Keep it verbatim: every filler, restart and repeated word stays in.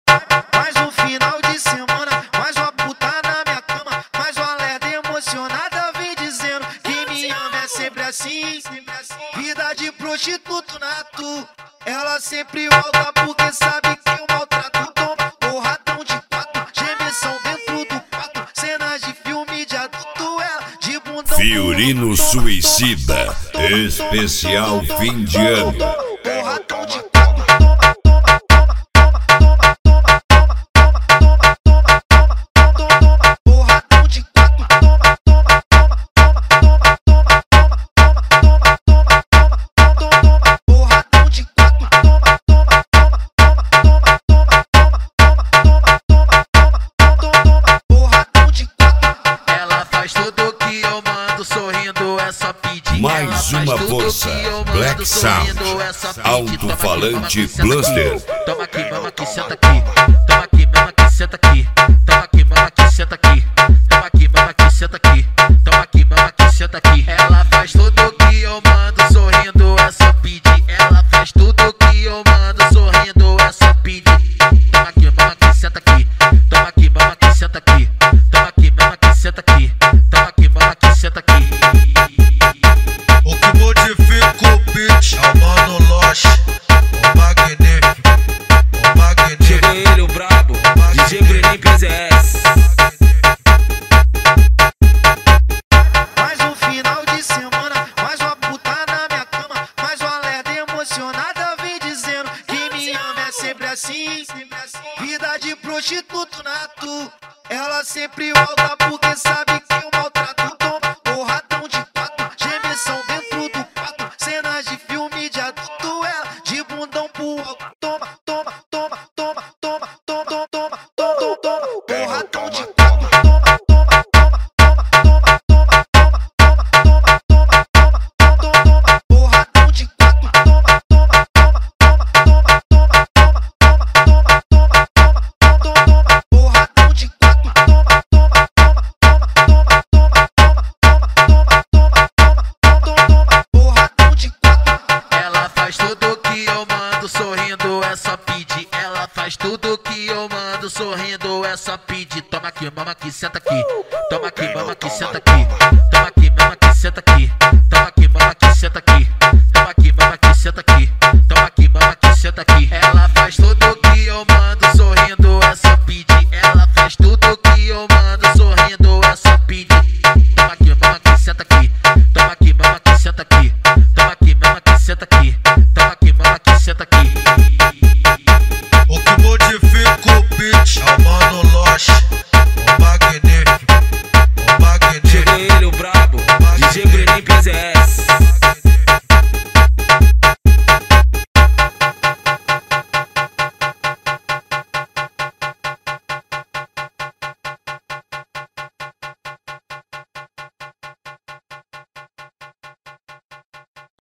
Mais um final de semana, mais uma puta na minha cama, mais uma lerda emocionada vem dizendo que me ama é sempre assim. Vida de prostituto nato, ela sempre volta porque sabe que eu maltrato. Toma porradão de quatro, gemição dentro do quarto, cenas de filme de adulto, ela de bundão. Fiorino Suicida, especial fim de ano. Porradão de quatro, toma, toma, toma, toma, toma, toma, toma, toma, porradão de quatro, toma, toma, toma, toma, toma, toma, toma, toma, toma, toma, porradão de quatro, toma, toma, toma, toma, toma, toma, toma, toma, porradão de quatro. Ela faz tudo que eu mando sorrindo, é só pedir. Mais uma força, Black Sound, alto-falante Bluster. Toma aqui, mama aqui, senta aqui. Toma aqui, mama aqui, senta aqui. Toma aqui, mama aqui, senta aqui. Toma aqui, mama aqui, senta aqui. Toma aqui, mama aqui, senta aqui. Ela faz tudo que eu mando sorrindo, é só pedir. Ela faz tudo que eu mando sorrindo, é só pedir. Toma aqui, mama aqui, senta aqui. Toma aqui, mama aqui, senta aqui. Toma aqui, mama aqui, senta aqui. Toma aqui, mama aqui, senta aqui. O que modifica o beat é o Mano Loche, o magnífico, o magnífico. Chega ele, o brabo, D J Brenin P Z S. Mais um final de semana, mais uma puta na minha cama, mais uma lerda emocionada vem dizendo que me ama é sempre assim. Vida de prostituto nato, ela sempre volta porque sabe que eu maltrato. Toma porradão de quatro, gemição dentro do quarto, cenas de filme de adulto, ela de bundão pro alto. Toma, toma, toma, toma, toma, toma, toma, toma, toma, porradão de quatro. Toma, toma, toma, toma, toma, toma, toma, toma, toma, toma, toma, porradão de quatro. Toma, toma, toma, toma, toma, toma, toma, toma, toma, toma, toma, porradão de quatro. Toma, toma, toma, toma, toma, toma, toma, toma, toma, toma, porradão de quatro. Ela faz tudo que eu mando sorrindo, é só pedir. Ela faz tudo que eu mando sorrindo, é só pedir. Toma aqui, mama aqui, senta aqui. Toma aqui, mama aqui, senta aqui. Toma aqui, mama aqui, senta aqui. Toma aqui, mama aqui, senta aqui. Toma aqui, mama aqui, senta aqui. Toma aqui, mama aqui, senta aqui. Ela